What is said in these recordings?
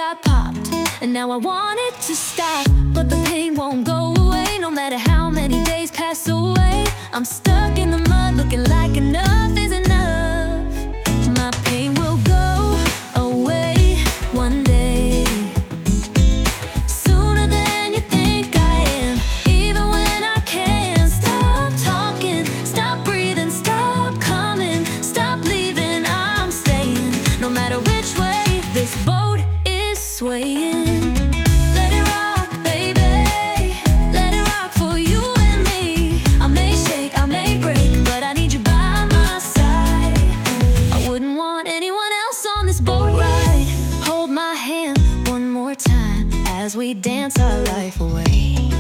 got popped, and now I want it to stop. But the pain won't go away, no matter how many days pass away. I'm stuck in the mud, looking like enough is enough. My pain will go away one day, sooner than you think I am. Even when I can't stop talking, stop breathing, stop coming, stop leaving, I'm staying. No matter which way this boat is swaying. Let it rock, baby, let it rock for you and me. I may shake, I may break, but I need you by my side. I wouldn't want anyone else on this boat ride. Hold my hand one more time as we dance our life away.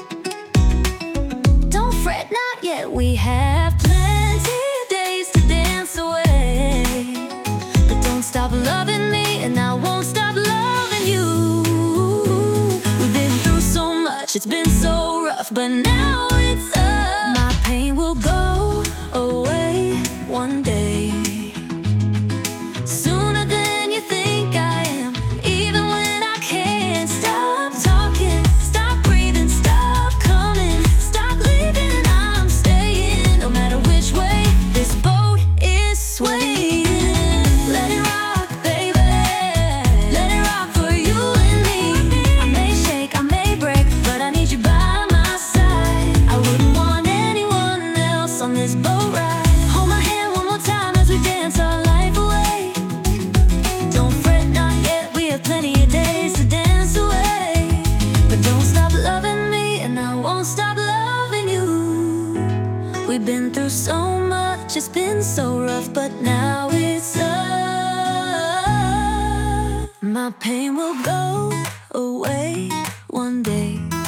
Don't fret, not yet, we have plenty of days to dance away. But don't stop loving me, and I won't stop loving you. We've been through so much, it's been so rough, but now it's up. My pain will go away one day, sooner than you think I am. Even when I can't stop talking, stop breathing, stop coming, stop leaving, I'm staying. No matter which way this boat is swaying. Let it rock, baby, let it rock for you and me. I may shake, I may break, but I need you by my side. I wouldn't want anyone else on this boat ride. Hold my hand one more time as we dance our life away. Don't fret, not yet, we have plenty of days to dance away. But don't stop loving me, and I won't stop loving you. We've been through so much, it's been so rough, but now it's up. My pain will go away one day.